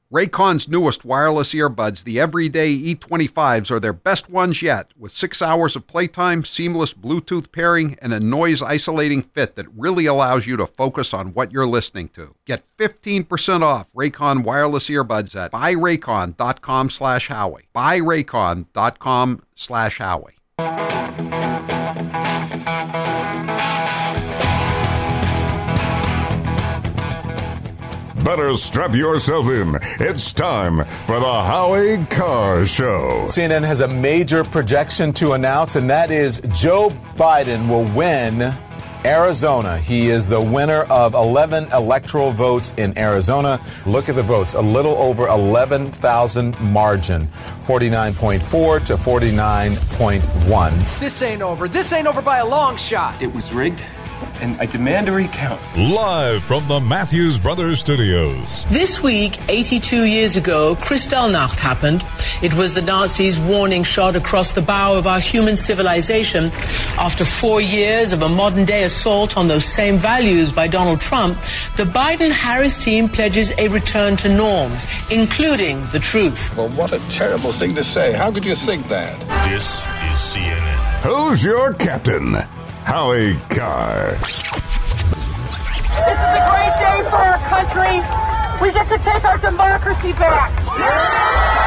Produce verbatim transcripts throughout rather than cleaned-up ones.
Raycon's newest wireless earbuds, the Everyday E twenty-fives, are their best ones yet, with six hours of playtime, seamless Bluetooth pairing, and a noise-isolating fit that really allows you to focus on what you're listening to. Get fifteen percent off Raycon wireless earbuds at buyraycon.com slash Howie. buyraycon.com slash Howie. Better strap yourself in. It's time for the Howie Carr Show. C N N has a major projection to announce, and that is Joe Biden will win Arizona. He is the winner of eleven electoral votes in Arizona. Look at the votes, a little over eleven thousand margin, forty-nine point four to forty-nine point one. This ain't over. This ain't over by a long shot. It was rigged, and I demand a recount. Live from the Matthews Brothers Studios. This week, eighty-two years ago, Kristallnacht happened. It was the Nazis' warning shot across the bow of our human civilization. After four years of a modern-day assault on those same values by Donald Trump, the Biden-Harris team pledges a return to norms, including the truth. Well, what a terrible thing to say. How could you think that? This is C N N. Who's your captain? Howie Carr. This is a great day for our country. We get to take our democracy back.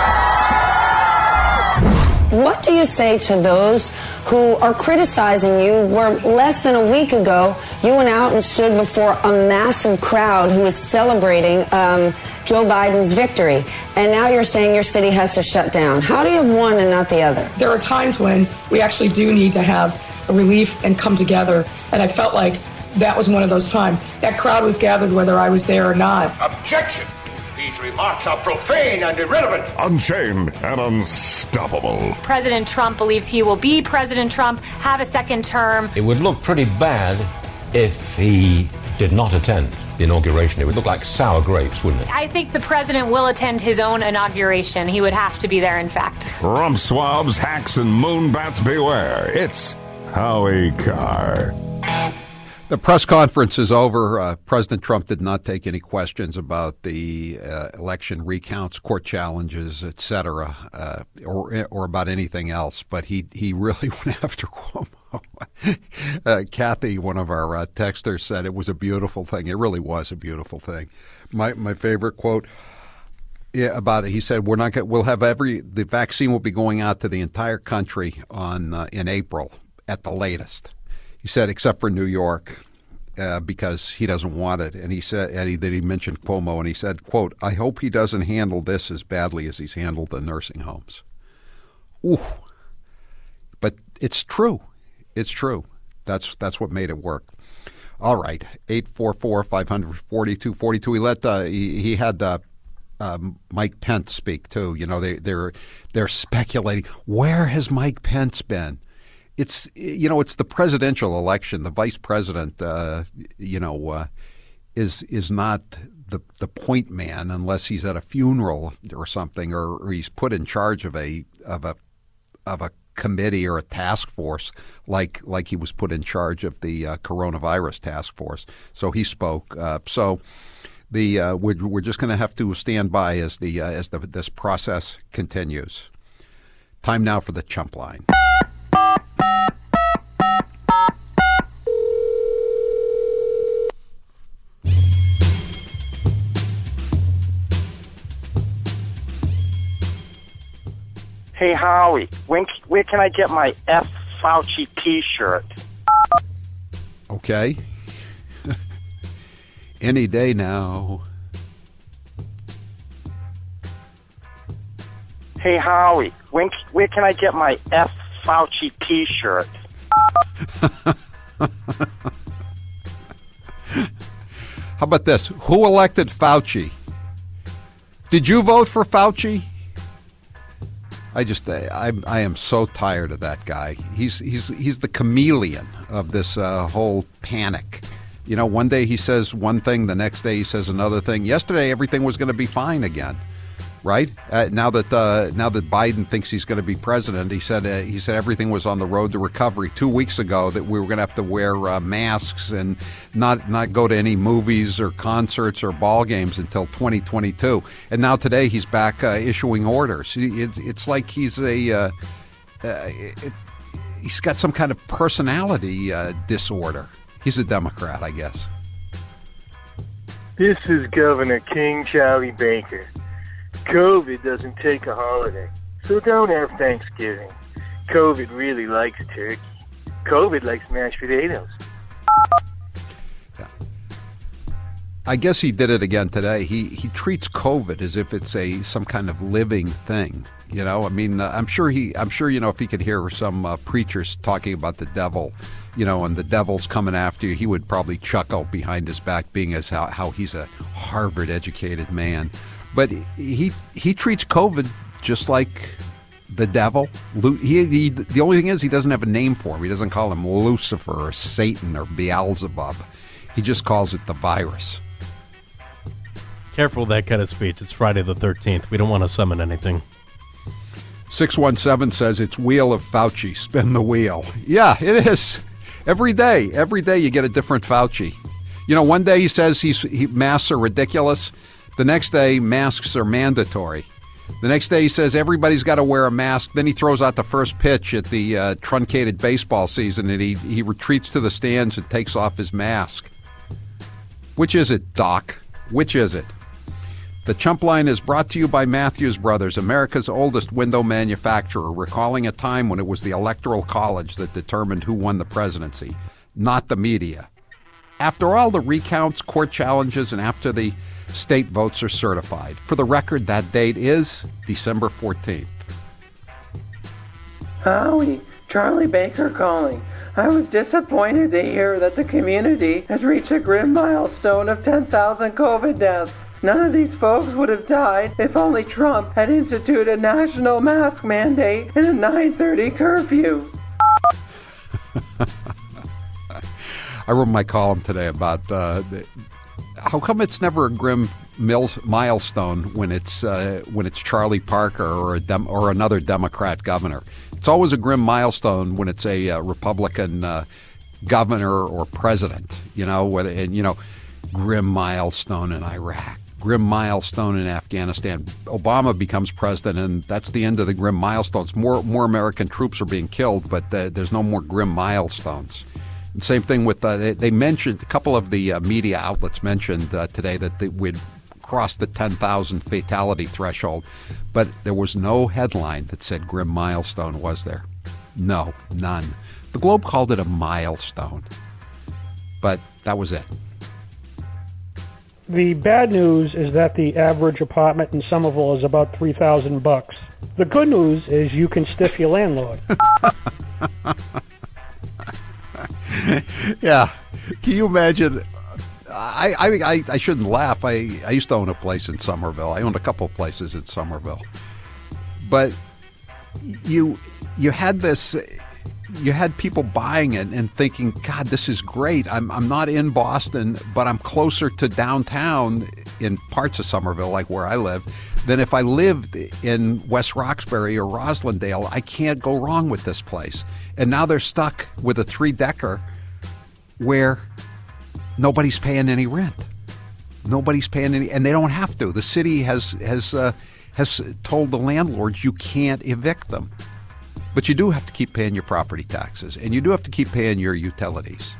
What do you say to those who are criticizing you where less than a week ago you went out and stood before a massive crowd who was celebrating um, Joe Biden's victory, and now you're saying your city has to shut down? How do you have one and not the other? There are times when we actually do need to have a relief and come together, and I felt like that was one of those times. That crowd was gathered whether I was there or not. Objection! These remarks are profane and irrelevant. Unchained and unstoppable. President Trump believes he will be President Trump, have a second term. It would look pretty bad if he did not attend the inauguration. It would look like sour grapes, wouldn't it? I think the president will attend his own inauguration. He would have to be there, in fact. Rump swabs, hacks, and moonbats beware. It's Howie Carr. The press conference is over. Uh, President Trump did not take any questions about the uh, election recounts, court challenges, et cetera, uh, or or about anything else. But he, he really went after Cuomo. uh, Kathy, one of our uh, texters, said it was a beautiful thing. It really was a beautiful thing. My my favorite quote yeah, about it, he said, "We're not. Gonna, we'll have every the vaccine will be going out to the entire country on uh, in April at the latest." He said, except for New York, uh, because he doesn't want it. And he said, and he, that he mentioned Cuomo, and he said, quote, "I hope he doesn't handle this as badly as he's handled the nursing homes." Ooh. But it's true. It's true. That's that's what made it work. All right. eight four four, five four two, four two. He let, uh, he, he had, uh, Um, Mike Pence speak too. You know, they, they're they're speculating. Where has Mike Pence been? It's, you know, it's the presidential election. The vice president, uh, you know, uh, is is not the the point man unless he's at a funeral or something, or, or he's put in charge of a of a of a committee or a task force, like like he was put in charge of the uh, coronavirus task force. So he spoke. Uh, so the uh, we're we're just going to have to stand by as the uh, as the this process continues. Time now for the chump line. Hey, Howie, when, where can I get my F. Fauci T-shirt? Okay. Any day now. Hey, Howie, when, where can I get my F. Fauci T-shirt? How about this? Who elected Fauci? Did you vote for Fauci? I just I I am so tired of that guy. He's he's he's the chameleon of this uh, whole panic. You know, one day he says one thing, the next day he says another thing. Yesterday everything was going to be fine again. right? Uh, now that uh, now that Biden thinks he's going to be president, he said uh, he said everything was on the road to recovery two weeks ago. That we were going to have to wear uh, masks and not not go to any movies or concerts or ball games until twenty twenty-two. And now today he's back uh, issuing orders. It, it's like he's a uh, uh, it, he's got some kind of personality uh, disorder. He's a Democrat, I guess. This is Governor King Charlie Baker. COVID doesn't take a holiday, so don't have Thanksgiving. COVID really likes turkey. COVID likes mashed potatoes. Yeah. I guess he did it again today. He he treats COVID as if it's a some kind of living thing. You know, I mean, uh, I'm sure he, I'm sure you know, if he could hear some uh, preachers talking about the devil, you know, and the devil's coming after you, he would probably chuckle behind his back, being as how, how he's a Harvard-educated man. But he he treats COVID just like the devil. He, he the only thing is he doesn't have a name for him. He doesn't call him Lucifer or Satan or Beelzebub. He just calls it the virus. Careful with that kind of speech. It's Friday the thirteenth. We don't want to summon anything. six one seven says it's Wheel of Fauci. Spin the wheel. Yeah, it is. Every day. Every day you get a different Fauci. You know, one day he says he's, he, masks are ridiculous. The next day, masks are mandatory. The next day he says everybody's got to wear a mask. Then he throws out the first pitch at the uh, truncated baseball season, and he, he retreats to the stands and takes off his mask. Which is it, Doc? Which is it? The Chump Line is brought to you by Matthews Brothers, America's oldest window manufacturer, recalling a time when it was the Electoral College that determined who won the presidency, not the media. After all the recounts, court challenges, and after the state votes are certified. For the record, that date is December fourteenth. Howie, Charlie Baker calling. I was disappointed to hear that the community has reached a grim milestone of ten thousand COVID deaths. None of these folks would have died if only Trump had instituted a national mask mandate and a nine thirty curfew. I wrote my column today about uh, how come it's never a grim milestone when it's uh, when it's Charlie Parker or a dem- or another Democrat governor. It's always a grim milestone when it's a uh, Republican uh, governor or president. You know, whether and you know, grim milestone in Iraq, grim milestone in Afghanistan. Obama becomes president, and that's the end of the grim milestones. More more American troops are being killed, but uh, there's no more grim milestones. And same thing with, uh, they, they mentioned, a couple of the uh, media outlets mentioned uh, today that they, we'd crossed the ten thousand fatality threshold, but there was no headline that said grim milestone, was there? No, none. The Globe called it a milestone, but that was it. The bad news is that the average apartment in Somerville is about three thousand bucks. The good news is you can stiff your landlord. Yeah. Can you imagine? I, I I shouldn't laugh. I, I used to own a place in Somerville. I owned a couple of places in Somerville. But you you had this, you had people buying it and thinking, God, this is great. I'm I'm not in Boston, but I'm closer to downtown in parts of Somerville, like where I lived, than if I lived in West Roxbury or Roslindale. I can't go wrong with this place. And now they're stuck with a three-decker where nobody's paying any rent. Nobody's paying any, and they don't have to. The city has has uh, has told the landlords you can't evict them. But you do have to keep paying your property taxes, and you do have to keep paying your utilities.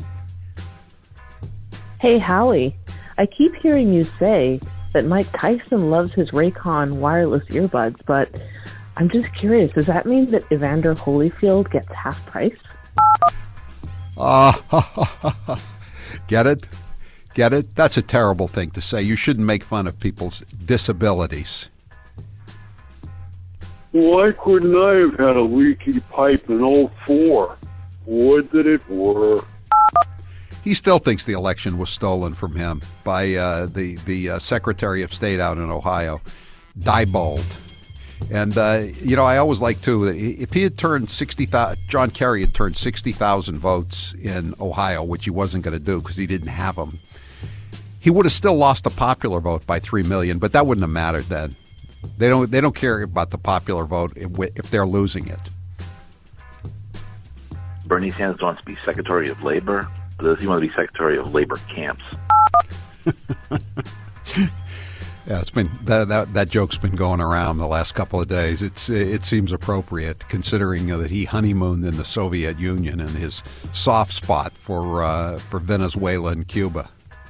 Hey, Howie, I keep hearing you say that Mike Tyson loves his Raycon wireless earbuds, but I'm just curious, does that mean that Evander Holyfield gets half price? Ah, uh, get it? Get it? That's a terrible thing to say. You shouldn't make fun of people's disabilities. Why couldn't I have had a leaky pipe in oh four? Would that it were. He still thinks the election was stolen from him by uh, the, the uh, Secretary of State out in Ohio, Diebold. And, uh, you know, I always like, too, if he had turned sixty thousand, John Kerry had turned sixty thousand votes in Ohio, which he wasn't going to do because he didn't have them, he would have still lost the popular vote by three million, but that wouldn't have mattered then. They don't. They don't care about the popular vote if they're losing it. Bernie Sanders wants to be Secretary of Labor, but does he want to be Secretary of Labor Camps? Yeah, it's been that, that that joke's been going around the last couple of days. It's it seems appropriate considering that he honeymooned in the Soviet Union and his soft spot for uh, for Venezuela and Cuba.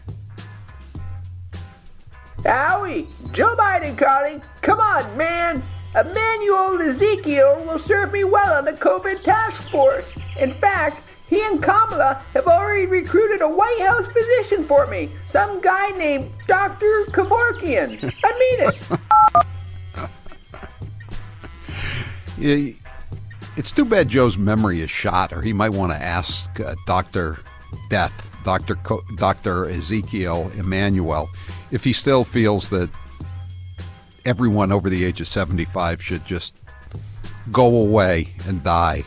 Howie, Joe Biden calling. Come on, man. Emmanuel Ezekiel will serve me well on the COVID task force. In fact, he and Kamala have already recruited a White House physician for me. Some guy named Doctor Kevorkian. I mean it. Yeah, it's too bad Joe's memory is shot, or he might want to ask uh, Doctor Death, Doctor Co- Doctor Ezekiel Emanuel, if he still feels that everyone over the age of seventy-five should just go away and die.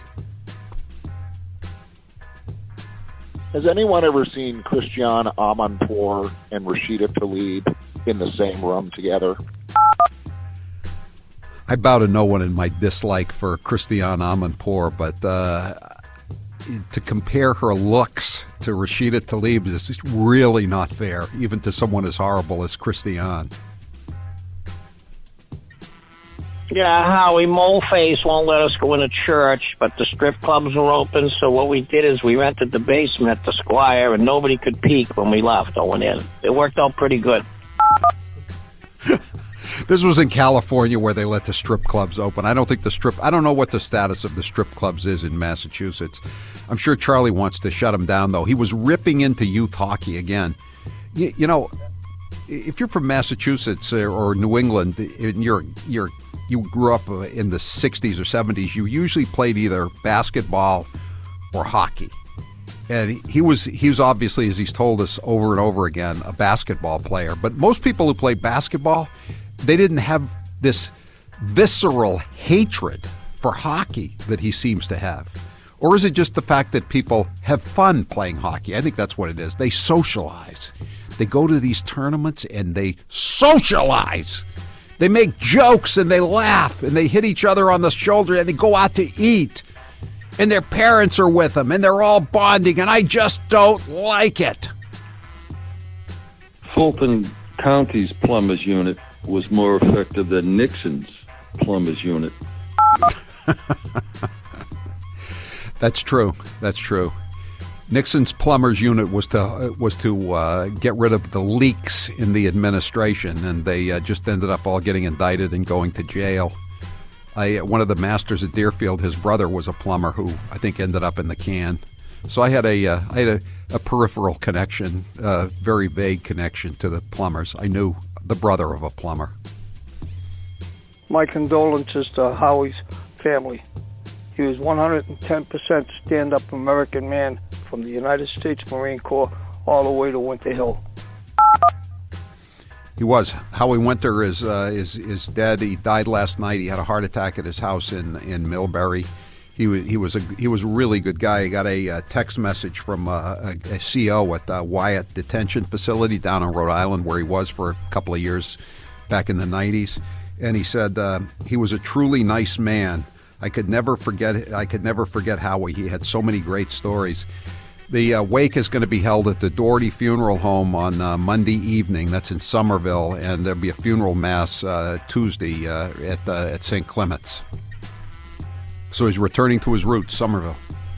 Has anyone ever seen Christiane Amanpour and Rashida Tlaib in the same room together? I bow to no one in my dislike for Christiane Amanpour, but uh, to compare her looks to Rashida Tlaib is really not fair, even to someone as horrible as Christiane. Yeah, Howie, Moleface won't let us go into church, but the strip clubs were open, so what we did is we rented the basement at the Squire, and nobody could peek when we left or went in. It worked out pretty good. This was in California where they let the strip clubs open. I don't think the strip, I don't know what the status of the strip clubs is in Massachusetts. I'm sure Charlie wants to shut them down, though. He was ripping into youth hockey again. You, you know, if you're from Massachusetts or New England, and you're you're you grew up in the sixties or seventies, you usually played either basketball or hockey. And he was he was obviously, as he's told us over and over again, a basketball player. But most people who play basketball, they didn't have this visceral hatred for hockey that he seems to have. Or is it just the fact that people have fun playing hockey? I think that's what it is. They socialize. They go to these tournaments and they socialize. They make jokes and they laugh and they hit each other on the shoulder and they go out to eat. And their parents are with them and they're all bonding, and I just don't like it. Fulton County's plumbers unit was more effective than Nixon's plumbers unit. That's true. That's true. Nixon's plumbers unit was to uh, was to uh, get rid of the leaks in the administration, and they uh, just ended up all getting indicted and going to jail. I, one of the masters at Deerfield, his brother was a plumber who I think ended up in the can. So I had a uh, I had a, a peripheral connection, uh, very vague connection to the plumbers. I knew the brother of a plumber. My condolences to Howie's family. He was one hundred ten percent stand-up American man from the United States Marine Corps all the way to Winter Hill. He was. Howie Winter is uh, is is dead. He died last night. He had a heart attack at his house in, in Millbury. He was he was a he was a really good guy. He got a, a text message from uh, a, a C O at the Wyatt Detention Facility down in Rhode Island, where he was for a couple of years back in the nineties, and he said uh, he was a truly nice man. I could never forget. I could never forget Howie. He had so many great stories. The uh, wake is going to be held at the Doherty Funeral Home on uh, Monday evening. That's in Somerville, and there'll be a funeral mass uh, Tuesday uh, at uh, at Saint Clement's. So he's returning to his roots, Somerville.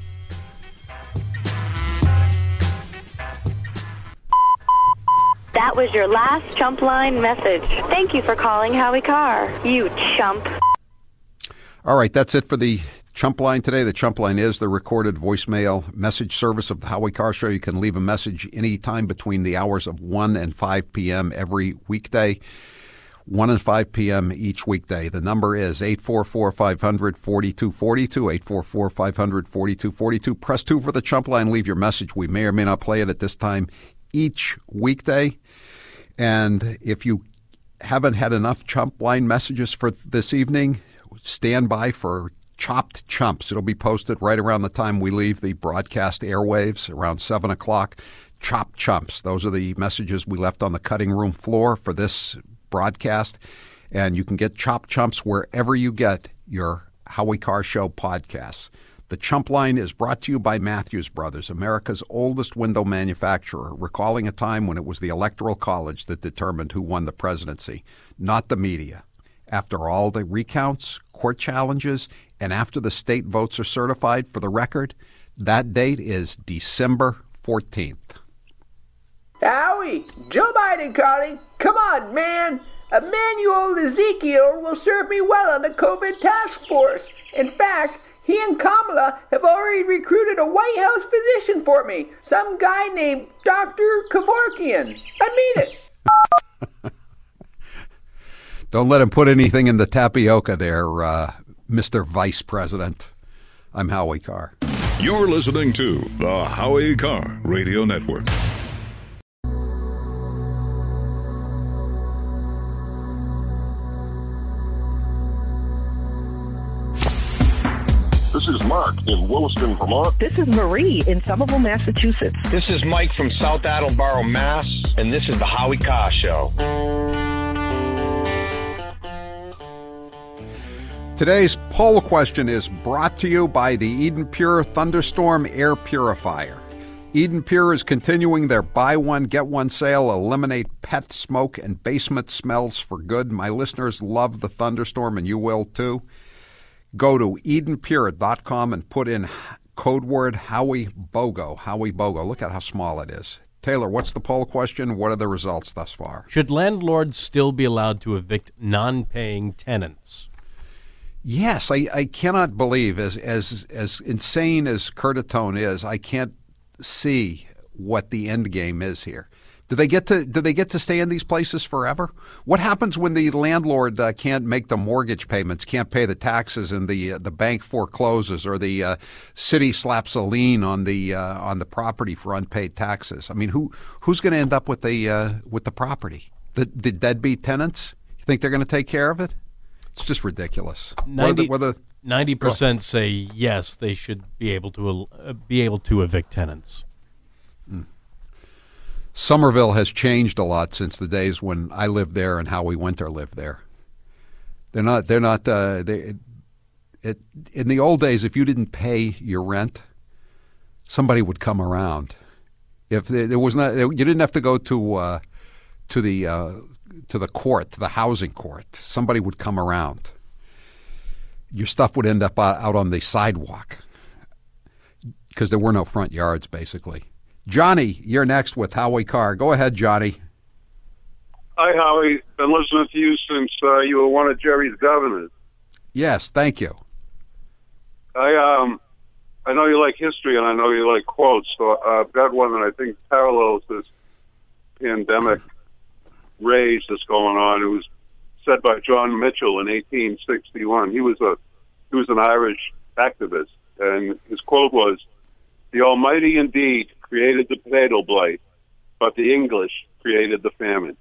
That was your last Chump Line message. Thank you for calling Howie Carr, you chump. All right, that's it for the Chump Line today. The Chump Line is the recorded voicemail message service of the Howie Carr Show. You can leave a message anytime between the hours of one and five p.m. every weekday. one and five p.m. each weekday. The number is eight four four, five hundred, forty-two forty-two, eight four four, five hundred, forty-two forty-two. Press two for the Chump Line. Leave your message. We may or may not play it at this time each weekday. And if you haven't had enough Chump Line messages for this evening, stand by for Chopped Chumps. It'll be posted right around the time we leave the broadcast airwaves, around seven o'clock. Chopped Chumps. Those are the messages we left on the cutting room floor for this broadcast. And you can get Chop Chumps wherever you get your Howie Carr Show podcasts. The Chump Line is brought to you by Matthews Brothers, America's oldest window manufacturer, recalling a time when it was the Electoral College that determined who won the presidency, not the media. After all the recounts, court challenges, and after the state votes are certified, for the record, that date is December fourteenth. Howie, Joe Biden calling. Come on, man. Emmanuel Ezekiel will serve me well on the COVID task force. In fact, he and Kamala have already recruited a White House physician for me. Some guy named Doctor Kevorkian. I mean it. Don't let him put anything in the tapioca there, uh, Mister Vice President. I'm Howie Carr. You're listening to the Howie Carr Radio Network. This is Mark in Williston, Vermont. This is Marie in Somerville, Massachusetts. This is Mike from South Attleboro, Mass. And this is the Howie Carr Show. Today's poll question is brought to you by the Eden Pure Thunderstorm Air Purifier. Eden Pure is continuing their buy one, get one sale, eliminate pet smoke and basement smells for good. My listeners love the Thunderstorm, and you will too. Go to eden pure dot com and put in code word Howie BOGO. Howie BOGO. Look at how small it is. Taylor, what's the poll question? What are the results thus far? Should landlords still be allowed to evict non-paying tenants? Yes, I, I cannot believe, as as as insane as Curtatone is, I can't see what the end game is here. Do they get to do they get to stay in these places forever? What happens when the landlord uh, can't make the mortgage payments, can't pay the taxes, and the uh, the bank forecloses, or the uh, city slaps a lien on the uh, on the property for unpaid taxes? I mean, who who's going to end up with the uh, with the property? The the deadbeat tenants? You think they're going to take care of it? It's just ridiculous. ninety Whether, whether, ninety percent say yes, they should be able to uh, be able to evict tenants. Mm. Somerville has changed a lot since the days when I lived there and Howie Winter lived there. They're not. They're not. Uh, they, it, in the old days, if you didn't pay your rent, somebody would come around. If there, there was not, you didn't have to go to uh, to the uh, to the court, to the housing court. Somebody would come around. Your stuff would end up out on the sidewalk because there were no front yards, basically. Johnny, you're next with Howie Carr. Go ahead, Johnny. Hi, Howie. Been listening to you since uh, you were one of Jerry's governors. Yes, thank you. I um, I know you like history and I know you like quotes, so I've got one that I think parallels this pandemic rage that's going on. It was said by John Mitchell in eighteen sixty-one. He was a he was an Irish activist, and his quote was, "The Almighty indeed created the potato blight, but the English created the famine."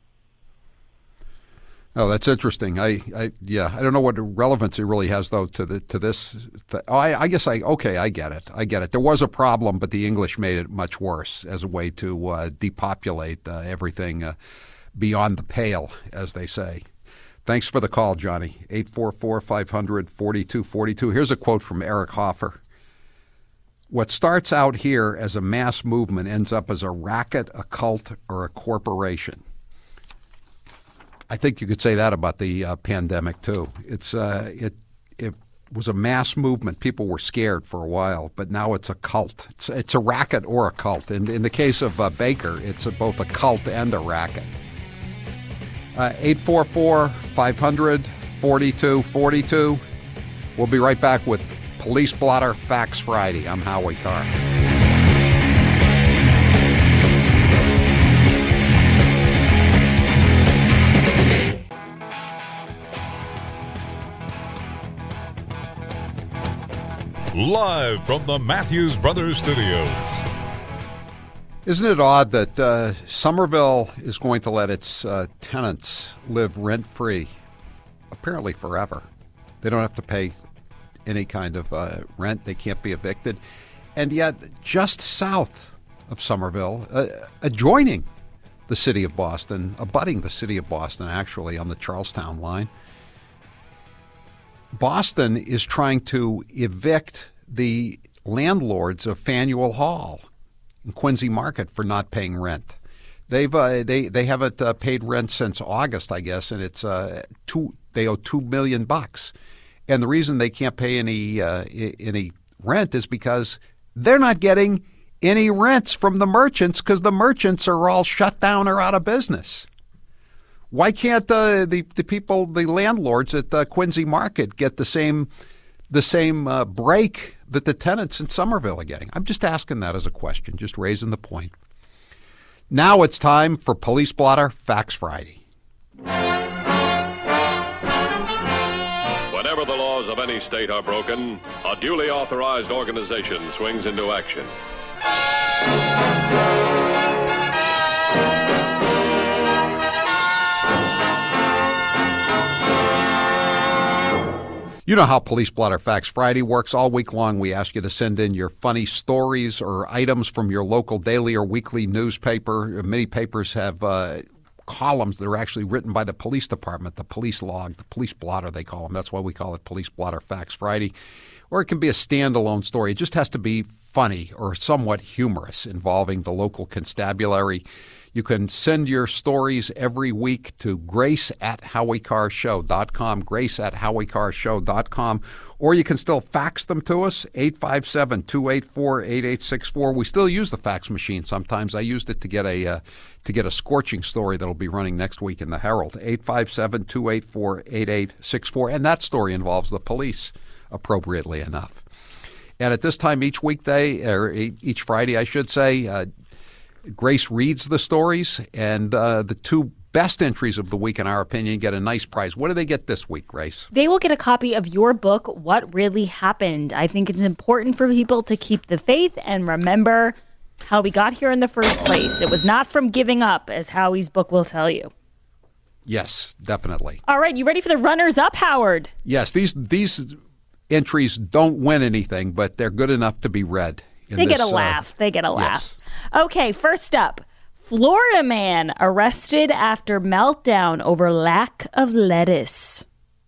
Oh, that's interesting. I, I, yeah, I don't know what relevance it really has though to the to this. Th- oh, I, I guess I okay, I get it. I get it. There was a problem, but the English made it much worse as a way to uh, depopulate uh, everything uh, beyond the pale, as they say. Thanks for the call, Johnny. eight four four, five hundred, forty-two forty-two. Here's a quote from Eric Hoffer. What starts out here as a mass movement ends up as a racket, a cult, or a corporation. I think you could say that about the uh, pandemic too. It's uh, it it was a mass movement. People were scared for a while, but now it's a cult. It's, it's a racket or a cult. And in the case of uh, Baker, it's a, both a cult and a racket. Uh, eight four four, five hundred, forty-two forty-two. We'll be right back with Police Blotter Facts Friday. I'm Howie Carr. Live from the Matthews Brothers Studios. Isn't it odd that uh, Somerville is going to let its uh, tenants live rent-free, apparently forever? They don't have to pay any kind of uh, rent. They can't be evicted. And yet, just south of Somerville, uh, adjoining the city of Boston, abutting the city of Boston, actually, on the Charlestown line. Boston is trying to evict the landlords of Faneuil Hall in Quincy Market for not paying rent. They've uh, they they haven't uh, paid rent since August, I guess, and it's uh, two. They owe two million bucks, and the reason they can't pay any uh, any rent is because they're not getting any rents from the merchants because the merchants are all shut down or out of business. Why can't uh, the the people, the landlords at the Quincy Market, get the same the same uh, break that the tenants in Somerville are getting? I'm just asking that as a question, just raising the point. Now it's time for Police Blotter Facts Friday. Whenever the laws of any state are broken, a duly authorized organization swings into action. You know how Police Blotter Facts Friday works. All week long, we ask you to send in your funny stories or items from your local daily or weekly newspaper. Many papers have uh, columns that are actually written by the police department, the police log, the police blotter, they call them. That's why we call it Police Blotter Facts Friday. Or it can be a standalone story. It just has to be funny or somewhat humorous involving the local constabulary. You can send your stories every week to grace at howie carr show dot com, grace at howie carr show dot com, or you can still fax them to us, eight five seven, two eight four, eight eight six four. We still use the fax machine sometimes. I used it to get a uh, to get a scorching story that'll be running next week in the Herald, eight five seven, two eight four, eight eight six four, and that story involves the police, appropriately enough. And at this time each weekday, or each Friday, I should say, uh, Grace reads the stories, and uh, the two best entries of the week, in our opinion, get a nice prize. What do they get this week, Grace? They will get a copy of your book, What Really Happened. I think it's important for people to keep the faith and remember how we got here in the first place. It was not from giving up, as Howie's book will tell you. Yes, definitely. All right, you ready for the runners-up, Howard? Yes, these these entries don't win anything, but they're good enough to be read. They this, get a uh, laugh. They get a laugh. Yes. Okay, first up, Florida man arrested after meltdown over lack of lettuce.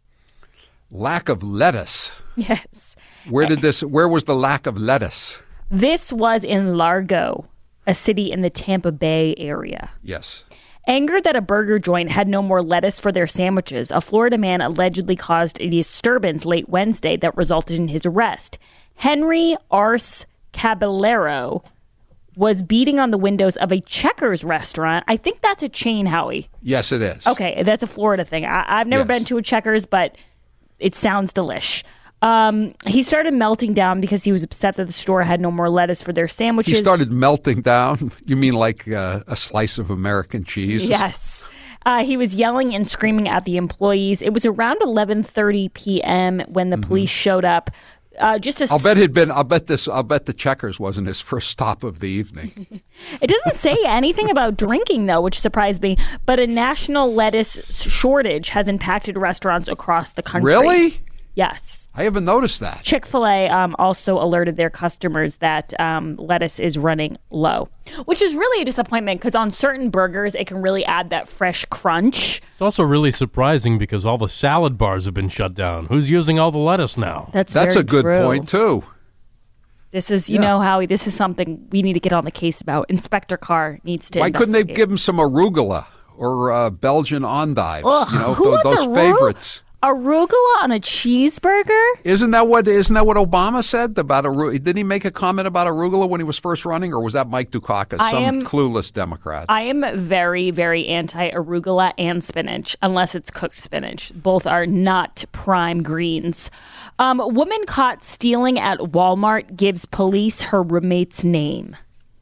Lack of lettuce? Yes. Where did this? Where was the lack of lettuce? This was in Largo, a city in the Tampa Bay area. Yes. Angered that a burger joint had no more lettuce for their sandwiches, a Florida man allegedly caused a disturbance late Wednesday that resulted in his arrest. Henry Arce Caballero was beating on the windows of a Checkers restaurant. I think that's a chain, Howie. Yes, it is. Okay, that's a Florida thing. I, I've never Yes. been to a Checkers, but it sounds delish. Um, he started melting down because he was upset that the store had no more lettuce for their sandwiches. He started melting down? You mean like uh, a slice of American cheese? Yes. Uh, he was yelling and screaming at the employees. It was around eleven thirty p.m. when the Mm-hmm. police showed up. Uh, just a I'll bet he'd been. I'll bet this. I'll bet the Checkers wasn't his first stop of the evening. It doesn't say anything about drinking, though, which surprised me. But a national lettuce shortage has impacted restaurants across the country. Really? Yes. I haven't noticed that. Chick-fil-A um, also alerted their customers that um, lettuce is running low, which is really a disappointment because on certain burgers, it can really add that fresh crunch. It's also really surprising because all the salad bars have been shut down. Who's using all the lettuce now? That's That's very a good true. point, too. This is, you Yeah. know, Howie, this is something we need to get on the case about. Inspector Carr needs to Why couldn't they investigate. give him some arugula or uh, Belgian endives? Ugh, you know, who tho- wants those aru- favorites. Arugula on a cheeseburger? Isn't that what? Isn't that what Obama said about arugula? Didn't he make a comment about arugula when he was first running, or was that Mike Dukakis, I some am- clueless Democrat? I am very, very anti-arugula and spinach, unless it's cooked spinach. Both are not prime greens. Um, woman caught stealing at Walmart gives police her roommate's name.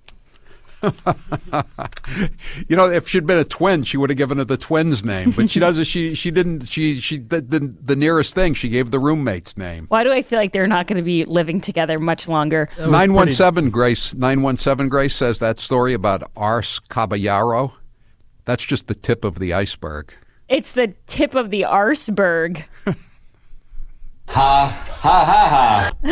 You know, if she'd been a twin, she would have given her the twin's name. But she doesn't. She she didn't. She she the, the the nearest thing. She gave the roommate's name. Why do I feel like they're not going to be living together much longer? Nine one seven Grace. Nine one seven Grace says that story about Arce Caballero. That's just the tip of the iceberg. It's the tip of the arseberg. Ha, ha, ha, ha.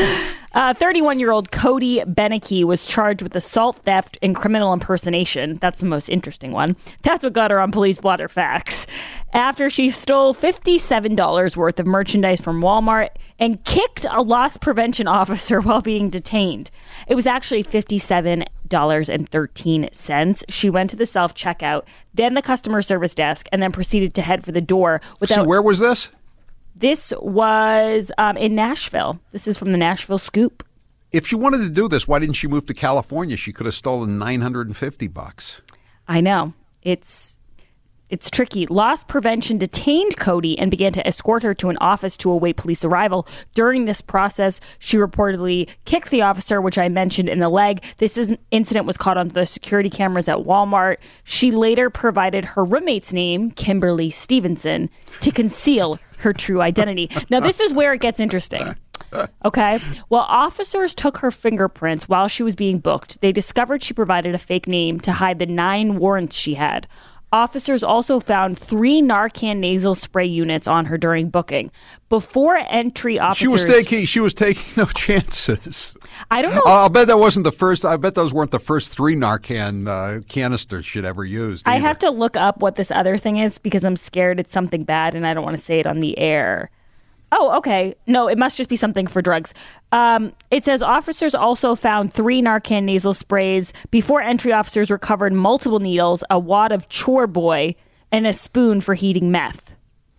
Uh, thirty-one-year-old Cody Beneke was charged with assault, theft, and criminal impersonation. That's the most interesting one. That's what got her on Police Blotter Facts. After she stole fifty-seven dollars worth of merchandise from Walmart and kicked a loss prevention officer while being detained. It was actually fifty-seven dollars and thirteen cents. She went to the self-checkout, then the customer service desk, and then proceeded to head for the door. Without- so where was this? This was um, in Nashville. This is from the Nashville Scoop. If she wanted to do this, why didn't she move to California? She could have stolen nine hundred fifty bucks. I know. It's it's tricky. Loss prevention detained Cody and began to escort her to an office to await police arrival. During this process, she reportedly kicked the officer, which I mentioned, in the leg. This is, incident was caught on the security cameras at Walmart. She later provided her roommate's name, Kimberly Stevenson, to conceal her true identity. Now, this is where it gets interesting. Okay. Well, officers took her fingerprints while she was being booked. They discovered she provided a fake name to hide the nine warrants she had. Officers also found three Narcan nasal spray units on her during booking. Before entry, officers... She was taking, she was taking no chances. I don't know. I'll, I'll bet that wasn't the first. I bet those weren't the first three Narcan uh, canisters she'd ever used. I either. have to look up what this other thing is because I'm scared it's something bad and I don't want to say it on the air. Oh, okay. No, it must just be something for drugs. Um, it says officers also found three Narcan nasal sprays. Before entry, officers recovered multiple needles, a wad of Chore Boy, and a spoon for heating meth.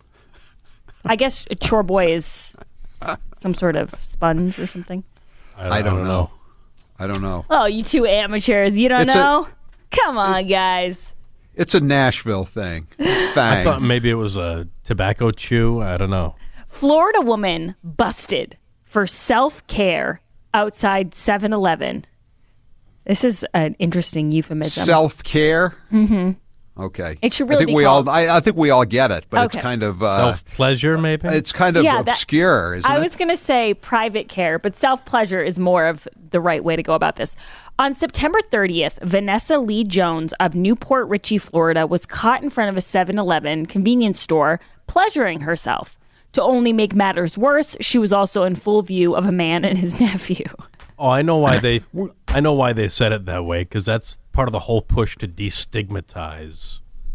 I guess a Chore Boy is some sort of sponge or something. I don't, I don't know. know. I don't know. Oh, you two amateurs. You don't It's know? a- Come on, guys. It's a Nashville thing. I Thing. thought maybe it was a tobacco chew. I don't know. Florida woman busted for self-care outside seven eleven. This is an interesting euphemism. Self-care? Mm-hmm. Okay. It should really I think be we called- all. I, I think we all get it, but Okay. it's kind of uh, Self-pleasure, maybe? It's kind of Yeah, that- obscure, isn't I it? was going to say private care, but self-pleasure is more of the right way to go about this. On September thirtieth, Vanessa Lee Jones of Newport Richey, Florida, was caught in front of a seven eleven convenience store pleasuring herself. To only make matters worse, she was also in full view of a man and his nephew. Oh, I know why they. I know why they said it that way, because that's part of the whole push to destigmatize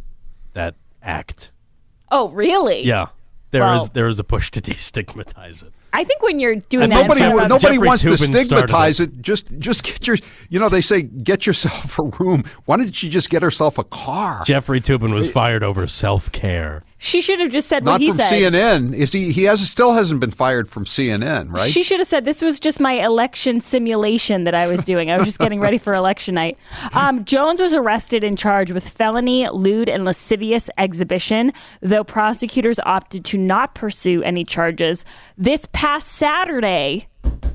that act. Oh, really? Yeah, there Well- is there is a push to destigmatize it. I think when you're doing And that, nobody, in front of- nobody Jeffrey wants to Toobin started stigmatize it. Just, just get your. You know, they say get yourself a room. Why didn't she just get herself a car? Jeffrey Toobin was fired over self-care. she should have just said Not what he from said. C N N. Is he? He has still hasn't been fired from C N N, right? She should have said this was just my election simulation that I was doing. I was just getting ready for election night. Um, Jones was arrested and charged with felony, lewd, and lascivious exhibition, though prosecutors opted to not pursue any charges. This past Saturday,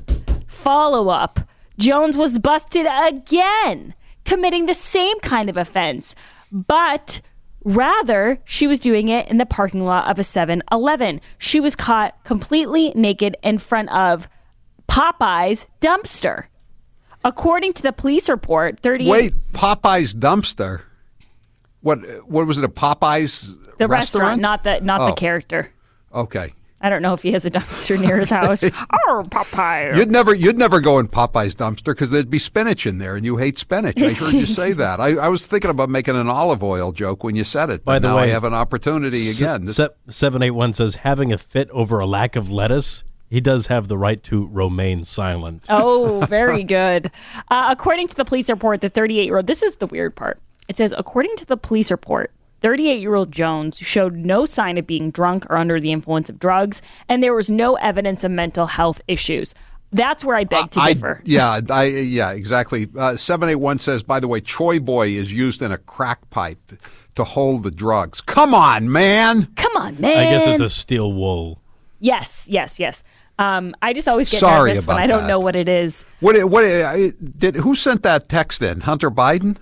follow-up, Jones was busted again, committing the same kind of offense, but rather, she was doing it in the parking lot of a seven eleven. She was caught completely naked in front of Popeye's dumpster. According to the police report, thirty-eight Wait, Popeye's dumpster. What? What was it? A Popeye's the restaurant? restaurant, not the not Oh. the character. Okay. I don't know if he has a dumpster near his house. Oh, Popeye. You'd never, you'd never go in Popeye's dumpster because there'd be spinach in there, and you hate spinach. I heard you say that. I, I was thinking about making an olive oil joke when you said it, but By the now way, I have an opportunity again. This- seven eight one says having a fit over a lack of lettuce. He does have the right to remain silent. Oh, very good. Uh, according to the police report, the thirty-eight-year-old, this is the weird part. It says, according to the police report, thirty-eight-year-old Jones showed no sign of being drunk or under the influence of drugs, and there was no evidence of mental health issues. That's where I beg to I- differ. yeah, I, yeah, exactly. Uh, seven eight one says, by the way, Choi Boy is used in a crack pipe to hold the drugs. Come on, man. Come on, man. I guess it's a steel wool. Yes, yes, yes. Um, I just always get Sorry nervous when about I don't that. know what it is. What? What? uh, Did who sent that text in? Hunter Biden?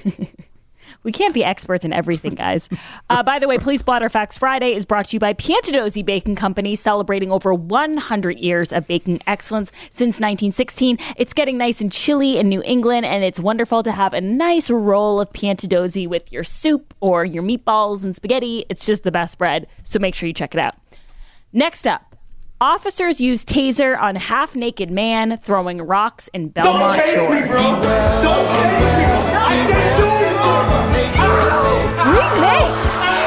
We can't be experts in everything, guys. Uh, by the way, Police Blotter Facts Friday is brought to you by Piantadosi Baking Company, celebrating over one hundred years of baking excellence since nineteen sixteen. It's getting nice and chilly in New England, and it's wonderful to have a nice roll of Piantadosi with your soup or your meatballs and spaghetti. It's just the best bread, so make sure you check it out. Next up, Officers used taser on half-naked man throwing rocks in Belmont Shore. Don't tase me, bro. Don't tase me. I didn't do it. Remix.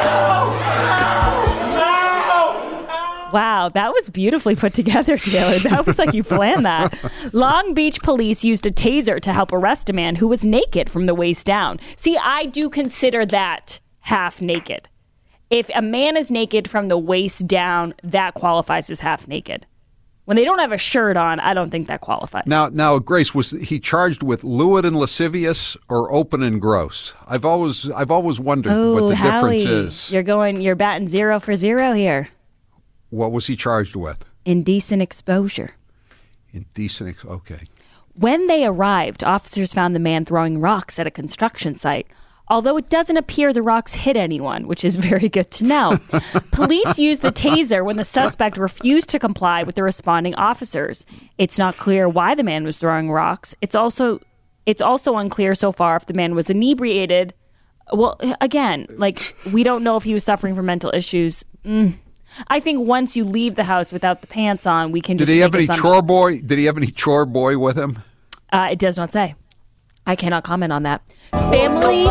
Wow, that was beautifully put together, Taylor. That was like you planned that. Long Beach police used a taser to help arrest a man who was naked from the waist down. See, I do consider that half naked. If a man is naked from the waist down, that qualifies as half naked. When they don't have a shirt on, I don't think that qualifies. Now, now, Grace, was he charged with lewd and lascivious or open and gross? I've always, I've always wondered oh, what the Howie, difference is. You're going, you're batting zero for zero here. What was he charged with? Indecent exposure. Indecent, ex- okay. When they arrived, officers found the man throwing rocks at a construction site. Although it doesn't appear the rocks hit anyone, which is very good to know. Police used the taser when the suspect refused to comply with the responding officers. It's not clear why the man was throwing rocks. It's also it's also unclear so far if the man was inebriated. Well, again, like, we don't know if he was suffering from mental issues. Mm. I think once you leave the house without the pants on, we can just Did he have any assumptions. chore boy? Did he have any chore boy with him? Uh, it does not say. I cannot comment on that. Family.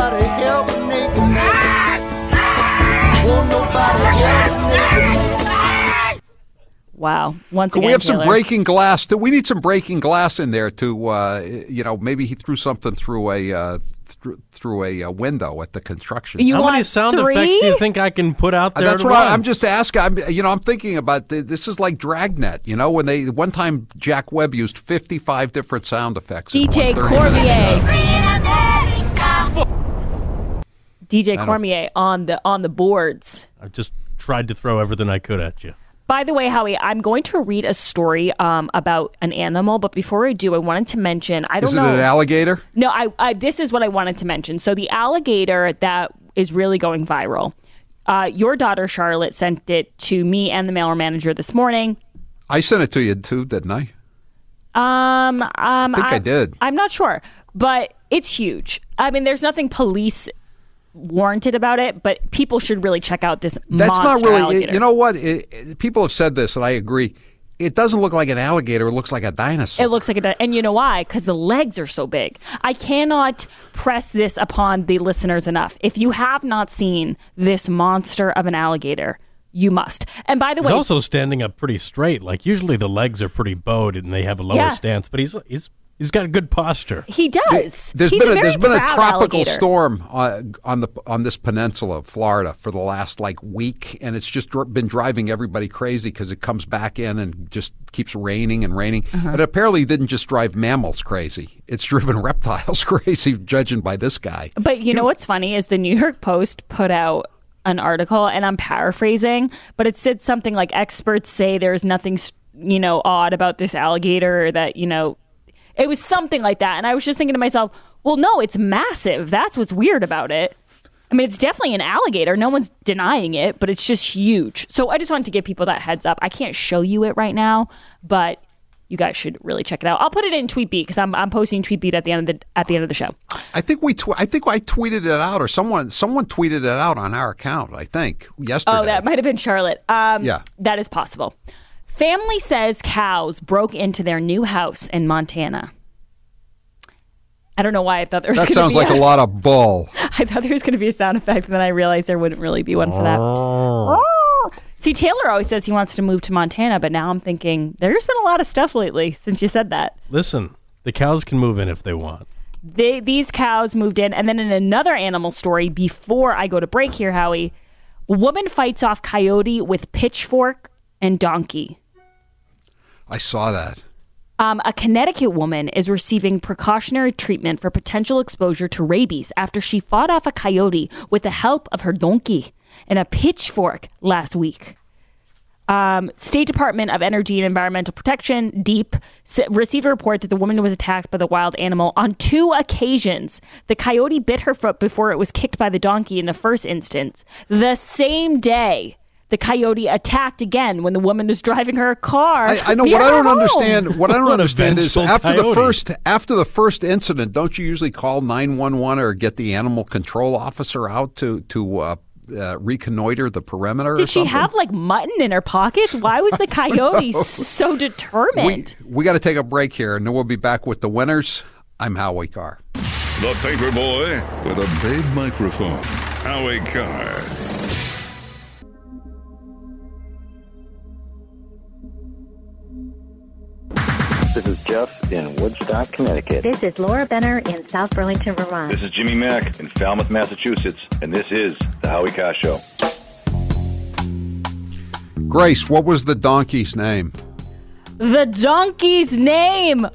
Wow. Once Can again, we have Taylor. some breaking glass? We need some breaking glass in there to, uh, you know, maybe he threw something through a uh, th- through a uh, window at the construction. You How want many sound three? effects do you think I can put out there? That's at what I, once? I'm just asking. I'm, you know, I'm thinking about the, this is like Dragnet. You know, when they one time Jack Webb used fifty-five different sound effects. D J Cormier. D J Cormier on the on the boards. I just tried to throw everything I could at you. By the way, Howie, I'm going to read a story um, about an animal, but before I do, I wanted to mention, I don't is it know. an alligator? No, I, I. This is what I wanted to mention. So the alligator that is really going viral, uh, your daughter Charlotte sent it to me and the mailer manager this morning. I sent it to you too, didn't I? Um, um, I think I did. I'm not sure, but it's huge. I mean, there's nothing police warranted about it, but people should really check out this That's monster not really. alligator. You know what? It, it, people have said this, and I agree. It doesn't look like an alligator. It looks like a dinosaur. It looks like a, and you know why? Because the legs are so big. I cannot press this upon the listeners enough. If you have not seen this monster of an alligator, you must. And by the he's way, also standing up pretty straight. Like usually the legs are pretty bowed and they have a lower Yeah. stance, but he's he's he's got a good posture. he does. There's He's been a a, very there's been a proud tropical alligator. storm uh, on the on this peninsula of Florida for the last like week, and it's just dr- been driving everybody crazy because it comes back in and just keeps raining and raining. Uh-huh. And apparently, it didn't just drive mammals crazy; it's driven reptiles crazy, judging by this guy. But you know what's funny is the New York Post put out an article, and I'm paraphrasing, but it said something like experts say there's nothing, you know, odd about this alligator, or that, you know, it was something like that. And I was just thinking to myself, well, no, it's massive. That's what's weird about it. I mean, it's definitely an alligator. No one's denying it, but it's just huge. So I just wanted to give people that heads up. I can't show you it right now, but you guys should really check it out. I'll put it in TweetBeat because I'm I'm posting TweetBeat at the end of the at the end of the show. I think we tw- I think I tweeted it out, or someone someone tweeted it out on our account. I think yesterday. Oh, that might have been Charlotte. Um, Yeah. That is possible. Family says cows broke into their new house in Montana. I don't know why I thought there was That gonna sounds be like a lot of bull. I thought there was going to be a sound effect, and then I realized there wouldn't really be one for that. See, Taylor always says he wants to move to Montana, but now I'm thinking there's been a lot of stuff lately since you said that. Listen, the cows can move in if they want. They, these cows moved in. And then in another animal story, before I go to break here, Howie, woman fights off coyote with pitchfork and donkey. I saw that. Um, a Connecticut woman is receiving precautionary treatment for potential exposure to rabies after she fought off a coyote with the help of her donkey and a pitchfork last week. Um, State Department of Energy and Environmental Protection, DEEP, s- received a report that the woman was attacked by the wild animal on two occasions. The coyote bit her foot before it was kicked by the donkey in the first instance. The same day, the coyote attacked again when the woman was driving her car. I, I know near what I her don't home. understand. What I don't What an understand is vengeful after the coyote. first after the first incident, don't you usually call nine one one or get the animal control officer out to to uh, uh, reconnoiter the perimeter? Did or she something? have like mutton in her pockets? Why was the coyote so determined? We, we got to take a break here, and then we'll be back with the winners. I'm Howie Carr. The paper boy with a big microphone. Howie Carr. This is Jeff in Woodstock, Connecticut. This is Laura Benner in South Burlington, Vermont. This is Jimmy Mack in Falmouth, Massachusetts, and this is The Howie Carr Show. Grace, what was the donkey's name? The donkey's name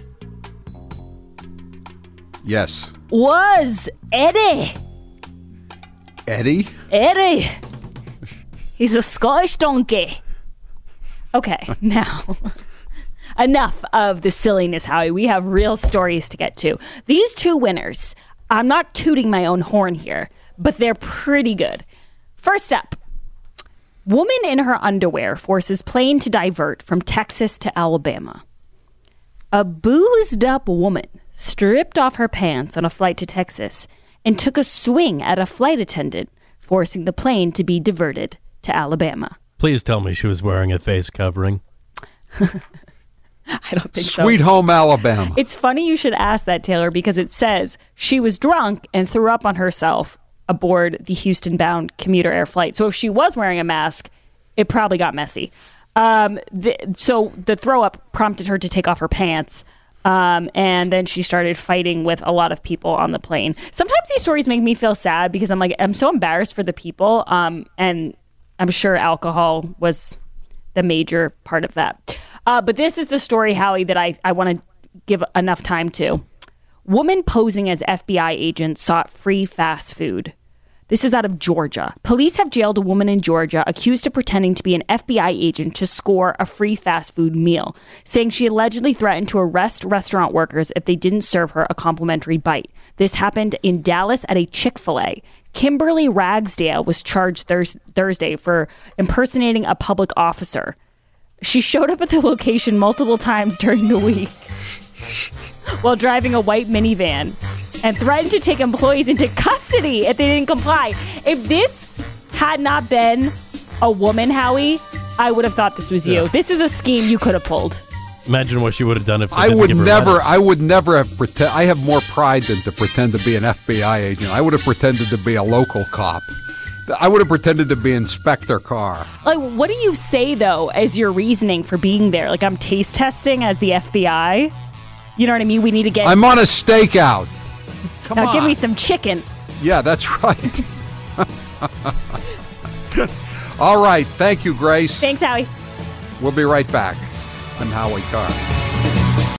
Yes. was Eddie. Eddie? Eddie. He's a Scottish donkey. Okay, now... Enough of the silliness, Howie. We have real stories to get to. These two winners, I'm not tooting my own horn here, but they're pretty good. First up, woman in her underwear forces plane to divert from Texas to Alabama. A boozed up woman stripped off her pants on a flight to Texas and took a swing at a flight attendant, forcing the plane to be diverted to Alabama. Please tell me she was wearing a face covering. I don't think so. Sweet home Alabama. It's funny you should ask that, Taylor, because it says she was drunk and threw up on herself aboard the Houston-bound commuter air flight. So if she was wearing a mask, it probably got messy. Um, the, so the throw-up prompted her to take off her pants, um, and then she started fighting with a lot of people on the plane. Sometimes these stories make me feel sad because I'm like, I'm so embarrassed for the people, um, and I'm sure alcohol was the major part of that. Uh, but this is the story, Howie, that I, I want to give enough time to. Woman posing as F B I agent sought free fast food. This is out of Georgia. Police have jailed a woman in Georgia accused of pretending to be an F B I agent to score a free fast food meal, saying she allegedly threatened to arrest restaurant workers if they didn't serve her a complimentary bite. This happened in Dallas at a Chick-fil-A. Kimberly Ragsdale was charged thurs- Thursday for impersonating a public officer. She showed up at the location multiple times during the week while driving a white minivan and threatened to take employees into custody if they didn't comply. If this had not been a woman, Howie, I would have thought this was you. Yeah. This is a scheme you could have pulled. Imagine what she would have done if I would never. I would never have pretend. I have more pride than to pretend to be an F B I agent. I would have pretended to be a local cop. I would have pretended to be Inspector Carr. Like, what do you say, though, as your reasoning for being there? Like, I'm taste testing as the F B I? You know what I mean? We need to get... I'm on a stakeout. Come now on. Give me some chicken. Yeah, that's right. All right. Thank you, Grace. Thanks, Howie. We'll be right back. I'm Howie Carr.